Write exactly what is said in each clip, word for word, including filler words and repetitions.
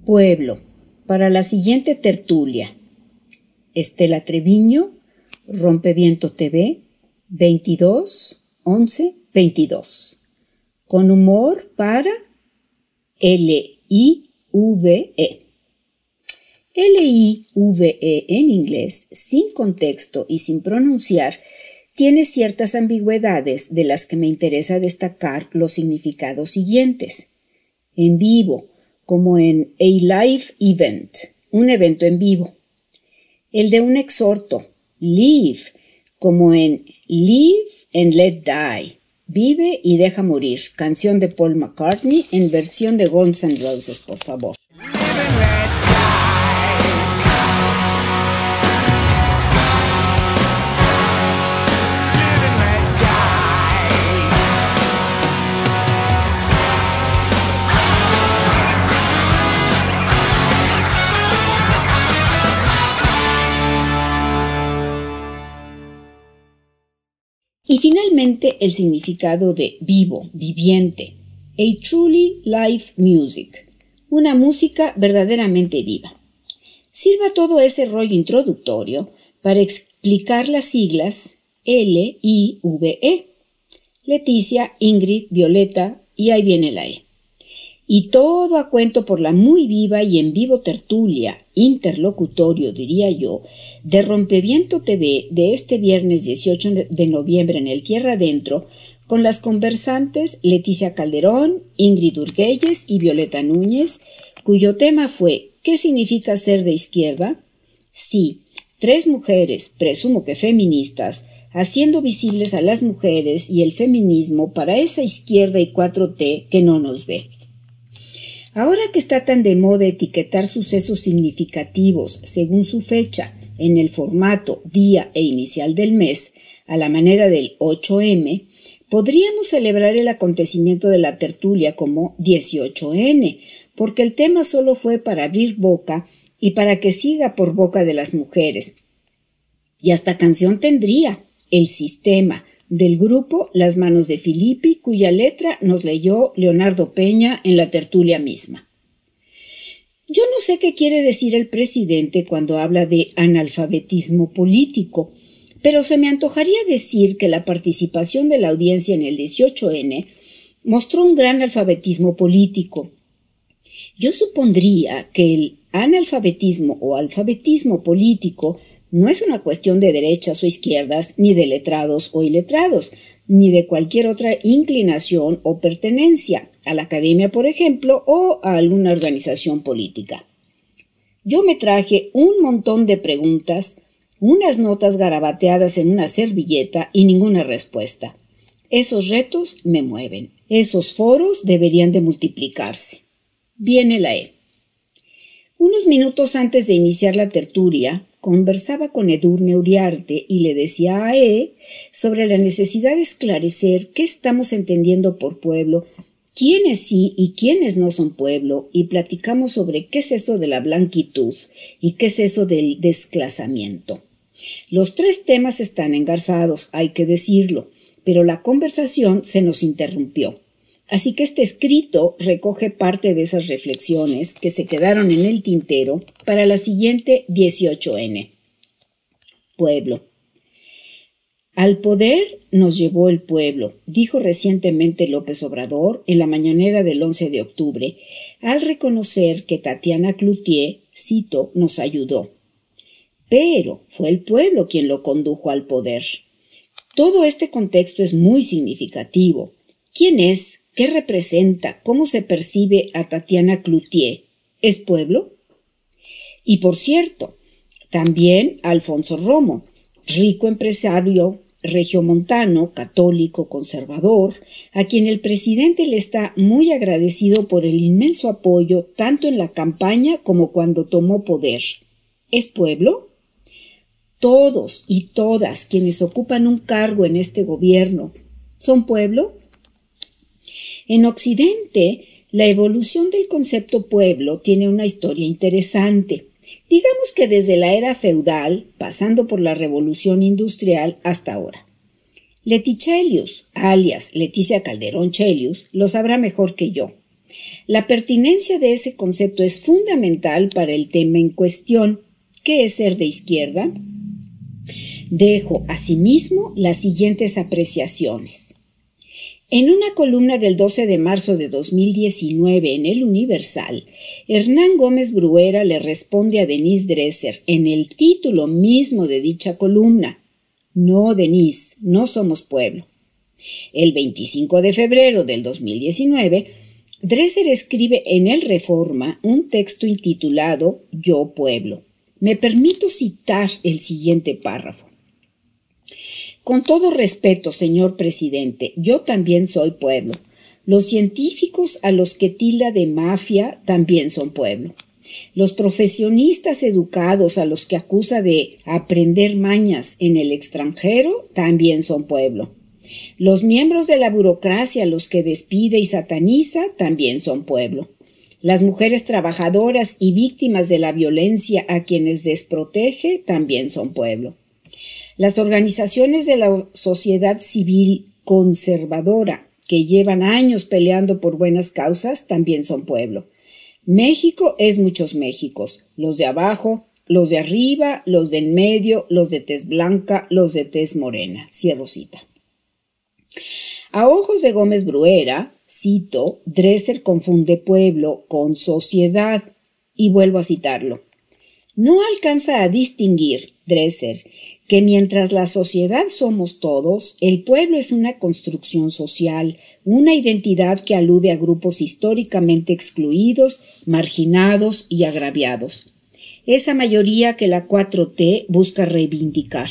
Pueblo. Para la siguiente tertulia. Estela Treviño, Rompeviento T V, veintidós once veintidós. Con humor para L I V E. L I V E en inglés, sin contexto y sin pronunciar, tiene ciertas ambigüedades de las que me interesa destacar los significados siguientes. En vivo, como en a live event, un evento en vivo. El de un exhorto, live, como en live and let die, vive y deja morir, canción de Paul McCartney en versión de Guns N' Roses, por favor. Y finalmente el significado de vivo, viviente, a truly live music, una música verdaderamente viva. Sirva todo ese rollo introductorio para explicar las siglas L I V E, Leticia, Ingrid, Violeta y ahí viene la E. Y todo a cuento por la muy viva y en vivo tertulia, interlocutorio diría yo, de Rompeviento T V de este viernes dieciocho de noviembre en el Tierra Adentro, con las conversantes Leticia Calderón, Ingrid Urguelles y Violeta Núñez, cuyo tema fue ¿qué significa ser de izquierda? Sí, tres mujeres, presumo que feministas, haciendo visibles a las mujeres y el feminismo para esa izquierda y cuatro T que no nos ve. Ahora que está tan de moda etiquetar sucesos significativos según su fecha en el formato día e inicial del mes, a la manera del ocho eme, podríamos celebrar el acontecimiento de la tertulia como dieciocho ene, porque el tema solo fue para abrir boca y para que siga por boca de las mujeres. Y hasta canción tendría, El Sistema, del grupo Las Manos de Filippi, cuya letra nos leyó Leonardo Peña en la tertulia misma. Yo no sé qué quiere decir el presidente cuando habla de analfabetismo político, pero se me antojaría decir que la participación de la audiencia en el dieciocho ene mostró un gran alfabetismo político. Yo supondría que el analfabetismo o alfabetismo político no es una cuestión de derechas o izquierdas, ni de letrados o iletrados, ni de cualquier otra inclinación o pertenencia, a la academia, por ejemplo, o a alguna organización política. Yo me traje un montón de preguntas, unas notas garabateadas en una servilleta y ninguna respuesta. Esos retos me mueven. Esos foros deberían de multiplicarse. Viene la E. Unos minutos antes de iniciar la tertulia, conversaba con Edurne Uriarte y le decía a E sobre la necesidad de esclarecer qué estamos entendiendo por pueblo, quiénes sí y quiénes no son pueblo, y platicamos sobre qué es eso de la blanquitud y qué es eso del desclasamiento. Los tres temas están engarzados, hay que decirlo, pero la conversación se nos interrumpió. Así que este escrito recoge parte de esas reflexiones que se quedaron en el tintero para la siguiente dieciocho ene. Pueblo. Al poder nos llevó el pueblo, dijo recientemente López Obrador en la mañanera del once de octubre, al reconocer que Tatiana Cloutier, cito, nos ayudó. Pero fue el pueblo quien lo condujo al poder. Todo este contexto es muy significativo. ¿Quién es? ¿Qué representa? ¿Cómo se percibe a Tatiana Cloutier? ¿Es pueblo? Y por cierto, también Alfonso Romo, rico empresario regiomontano, católico, conservador, a quien el presidente le está muy agradecido por el inmenso apoyo tanto en la campaña como cuando tomó poder. ¿Es pueblo? Todos y todas quienes ocupan un cargo en este gobierno, ¿son pueblo? En Occidente, la evolución del concepto pueblo tiene una historia interesante. Digamos que desde la era feudal, pasando por la revolución industrial hasta ahora. Leti Chelius, alias Leticia Calderón Chelius, lo sabrá mejor que yo. La pertinencia de ese concepto es fundamental para el tema en cuestión. ¿Qué es ser de izquierda? Dejo asimismo las siguientes apreciaciones. En una columna del doce de marzo de dos mil diecinueve en El Universal, Hernán Gómez Bruera le responde a Denise Dresser en el título mismo de dicha columna: No, Denise, no somos pueblo. El veinticinco de febrero del dos mil diecinueve, Dresser escribe en El Reforma un texto intitulado Yo Pueblo. Me permito citar el siguiente párrafo. Con todo respeto, señor presidente, yo también soy pueblo. Los científicos a los que tilda de mafia también son pueblo. Los profesionistas educados a los que acusa de aprender mañas en el extranjero también son pueblo. Los miembros de la burocracia a los que despide y sataniza también son pueblo. Las mujeres trabajadoras y víctimas de la violencia a quienes desprotege también son pueblo. Las organizaciones de la sociedad civil conservadora que llevan años peleando por buenas causas también son pueblo. México es muchos Méxicos, los de abajo, los de arriba, los de en medio, los de tez blanca, los de tez morena. Cierro cita. A ojos de Gómez Bruera, cito, Dresser confunde pueblo con sociedad, y vuelvo a citarlo. No alcanza a distinguir, Dresser, que mientras la sociedad somos todos, el pueblo es una construcción social, una identidad que alude a grupos históricamente excluidos, marginados y agraviados. Esa mayoría que la cuatro T busca reivindicar.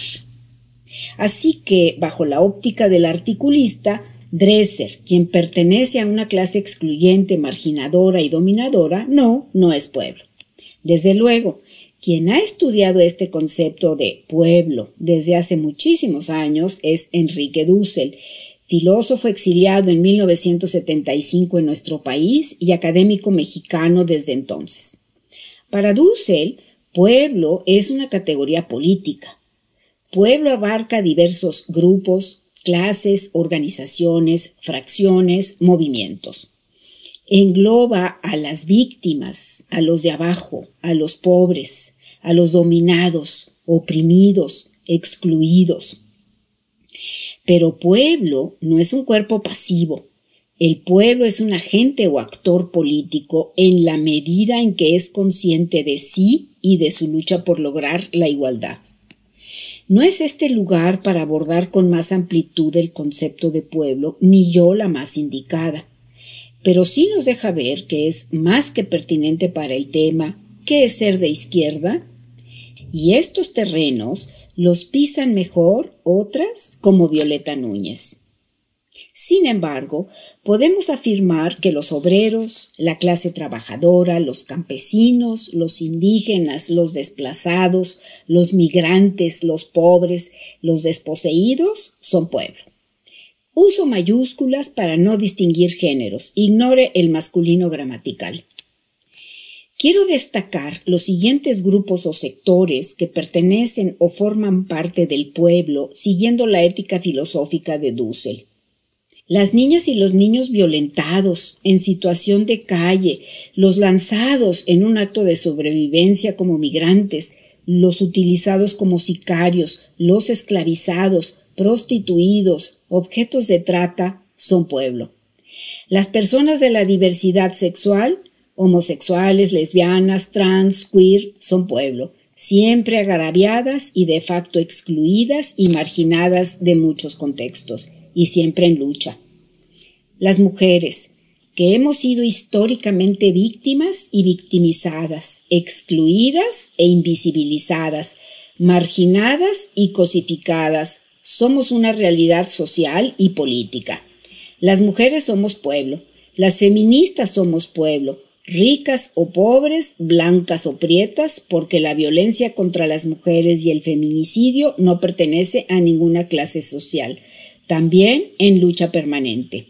Así que, bajo la óptica del articulista, Dresser, quien pertenece a una clase excluyente, marginadora y dominadora, no, no es pueblo. Desde luego, quien ha estudiado este concepto de pueblo desde hace muchísimos años es Enrique Dussel, filósofo exiliado en mil novecientos setenta y cinco en nuestro país y académico mexicano desde entonces. Para Dussel, pueblo es una categoría política. Pueblo abarca diversos grupos, clases, organizaciones, fracciones, movimientos. Engloba a las víctimas, a los de abajo, a los pobres, a los dominados, oprimidos, excluidos. Pero pueblo no es un cuerpo pasivo. El pueblo es un agente o actor político en la medida en que es consciente de sí y de su lucha por lograr la igualdad. No es este el lugar para abordar con más amplitud el concepto de pueblo, ni yo la más indicada. Pero sí nos deja ver que es más que pertinente para el tema ¿qué es ser de izquierda? Y estos terrenos los pisan mejor otras como Violeta Núñez. Sin embargo, podemos afirmar que los obreros, la clase trabajadora, los campesinos, los indígenas, los desplazados, los migrantes, los pobres, los desposeídos son pueblo. Uso mayúsculas para no distinguir géneros. Ignore el masculino gramatical. Quiero destacar los siguientes grupos o sectores que pertenecen o forman parte del pueblo siguiendo la ética filosófica de Dussel. Las niñas y los niños violentados, en situación de calle, los lanzados en un acto de sobrevivencia como migrantes, los utilizados como sicarios, los esclavizados, prostituidos, objetos de trata, son pueblo. Las personas de la diversidad sexual, homosexuales, lesbianas, trans, queer, son pueblo, siempre agraviadas y de facto excluidas y marginadas de muchos contextos, y siempre en lucha. Las mujeres, que hemos sido históricamente víctimas y victimizadas, excluidas e invisibilizadas, marginadas y cosificadas, somos una realidad social y política. Las mujeres somos pueblo, las feministas somos pueblo, ricas o pobres, blancas o prietas, porque la violencia contra las mujeres y el feminicidio no pertenece a ninguna clase social, también en lucha permanente.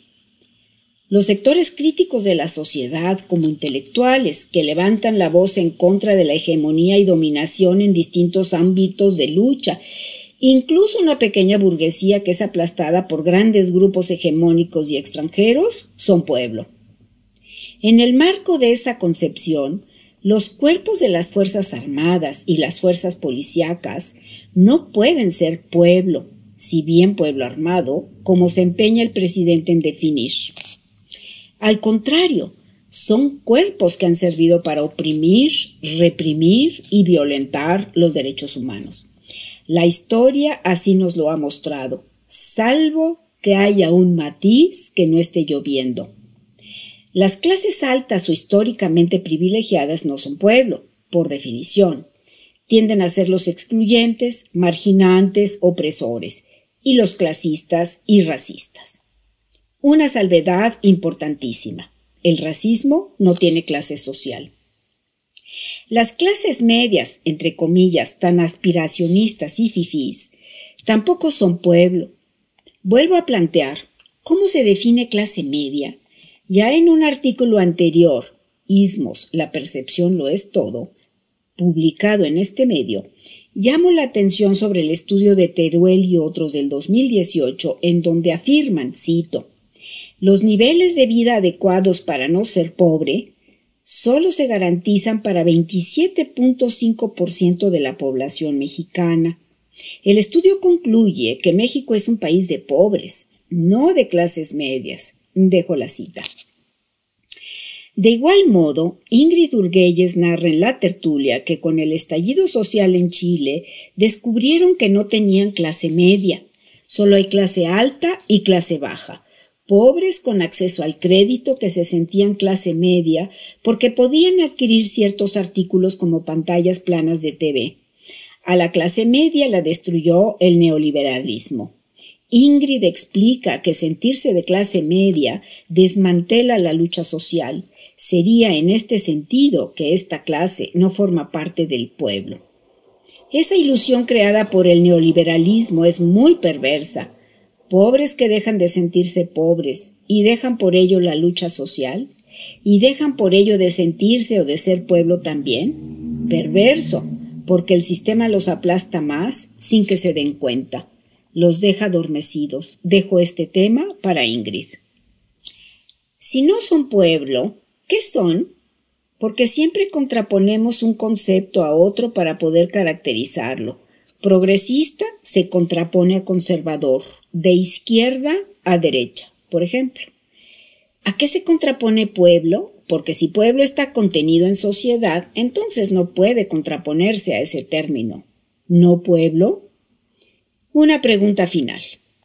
Los sectores críticos de la sociedad, como intelectuales, que levantan la voz en contra de la hegemonía y dominación en distintos ámbitos de lucha, incluso una pequeña burguesía que es aplastada por grandes grupos hegemónicos y extranjeros, son pueblo. En el marco de esa concepción, los cuerpos de las Fuerzas Armadas y las fuerzas policíacas no pueden ser pueblo, si bien pueblo armado, como se empeña el presidente en definir. Al contrario, son cuerpos que han servido para oprimir, reprimir y violentar los derechos humanos. La historia así nos lo ha mostrado, salvo que haya un matiz que no esté lloviendo. Las clases altas o históricamente privilegiadas no son pueblo, por definición. Tienden a ser los excluyentes, marginantes, opresores, y los clasistas y racistas. Una salvedad importantísima. El racismo no tiene clase social. Las clases medias, entre comillas, tan aspiracionistas y fifís, tampoco son pueblo. Vuelvo a plantear, ¿cómo se define clase media? Ya en un artículo anterior, Ismos, la percepción lo es todo, publicado en este medio, llamo la atención sobre el estudio de Teruel y otros del dos mil dieciocho, en donde afirman, cito, los niveles de vida adecuados para no ser pobre solo se garantizan para veintisiete punto cinco por ciento de la población mexicana. El estudio concluye que México es un país de pobres, no de clases medias. Dejo la cita. De igual modo, Ingrid Urguelles narra en la tertulia que con el estallido social en Chile descubrieron que no tenían clase media, solo hay clase alta y clase baja, pobres con acceso al crédito que se sentían clase media porque podían adquirir ciertos artículos como pantallas planas de T V. A la clase media la destruyó el neoliberalismo. Ingrid explica que sentirse de clase media desmantela la lucha social. Sería en este sentido que esta clase no forma parte del pueblo. Esa ilusión creada por el neoliberalismo es muy perversa. Pobres que dejan de sentirse pobres y dejan por ello la lucha social y dejan por ello de sentirse o de ser pueblo también. Perverso, porque el sistema los aplasta más sin que se den cuenta. Los deja adormecidos. Dejo este tema para Ingrid. Si no son pueblo, ¿qué son? Porque siempre contraponemos un concepto a otro para poder caracterizarlo. Progresista se contrapone a conservador, de izquierda a derecha, por ejemplo. ¿A qué se contrapone pueblo? Porque si pueblo está contenido en sociedad, entonces no puede contraponerse a ese término. ¿No pueblo? Una pregunta final.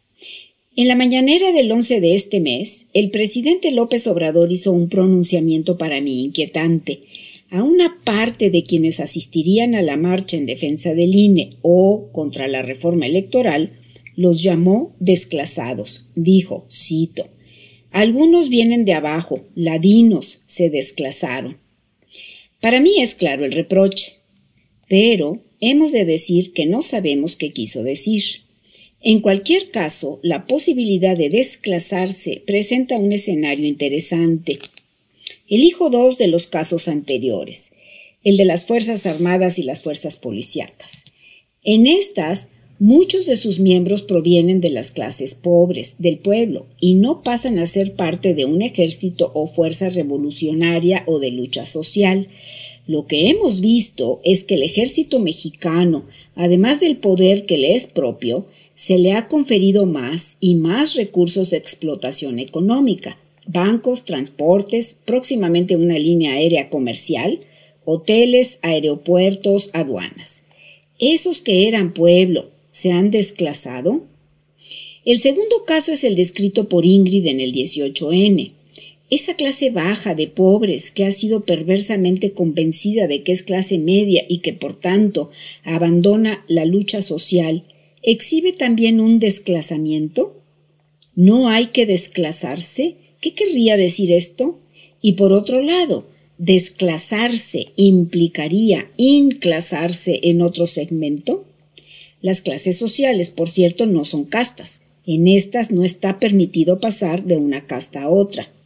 En la mañanera del once de este mes, el presidente López Obrador hizo un pronunciamiento para mí inquietante. A una parte de quienes asistirían a la marcha en defensa del I N E o contra la reforma electoral, los llamó desclasados. Dijo, cito, algunos vienen de abajo, ladinos, se desclasaron. Para mí es claro el reproche, pero hemos de decir que no sabemos qué quiso decir. En cualquier caso, la posibilidad de desclasarse presenta un escenario interesante. Elijo dos de los casos anteriores, el de las Fuerzas Armadas y las Fuerzas Policíacas. En estas, muchos de sus miembros provienen de las clases pobres del pueblo y no pasan a ser parte de un ejército o fuerza revolucionaria o de lucha social. Lo que hemos visto es que el ejército mexicano, además del poder que le es propio, se le ha conferido más y más recursos de explotación económica, bancos, transportes, próximamente una línea aérea comercial, hoteles, aeropuertos, aduanas. Esos que eran pueblo, ¿se han desclasado? El segundo caso es el descrito por Ingrid en el dieciocho ene. Esa clase baja de pobres que ha sido perversamente convencida de que es clase media y que por tanto abandona la lucha social, ¿exhibe también un desclasamiento? ¿No hay que desclasarse? ¿Qué querría decir esto? Y por otro lado, ¿desclasarse implicaría inclasarse en otro segmento? Las clases sociales, por cierto, no son castas. En estas no está permitido pasar de una casta a otra.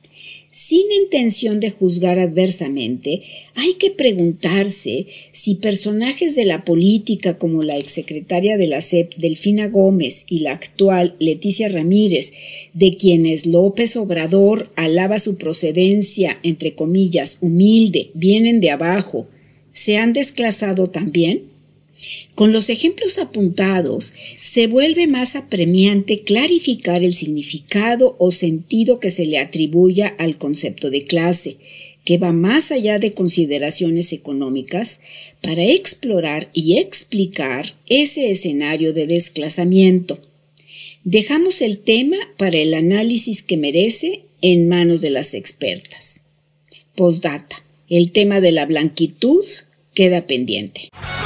Sin intención de juzgar adversamente, hay que preguntarse si personajes de la política como la exsecretaria de la S E P, Delfina Gómez, y la actual Leticia Ramírez, de quienes López Obrador alaba su procedencia, entre comillas, humilde, vienen de abajo, ¿se han desclasado también? Con los ejemplos apuntados, se vuelve más apremiante clarificar el significado o sentido que se le atribuya al concepto de clase, que va más allá de consideraciones económicas, para explorar y explicar ese escenario de desclasamiento. Dejamos el tema para el análisis que merece en manos de las expertas. Postdata. El tema de la blanquitud queda pendiente.